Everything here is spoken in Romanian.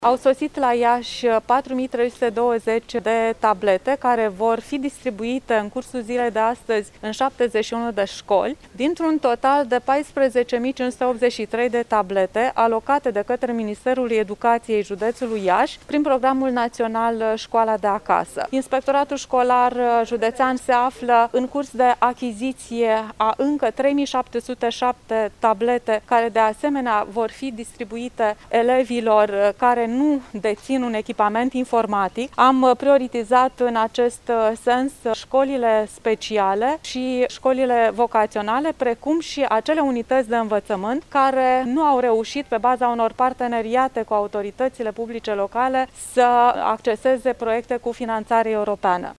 Au sosit la Iași 4320 de tablete care vor fi distribuite în cursul zilei de astăzi în 71 de școli, dintr-un total de 14.583 de tablete alocate de către Ministerul Educației Județului Iași prin programul național Școala de Acasă. Inspectoratul școlar județean se află în curs de achiziție a încă 3707 tablete care de asemenea vor fi distribuite elevilor care nu dețin un echipament informatic. Am prioritizat în acest sens școlile speciale și școlile vocaționale, precum și acele unități de învățământ care nu au reușit, pe baza unor parteneriate cu autoritățile publice locale, să acceseze proiecte cu finanțare europeană.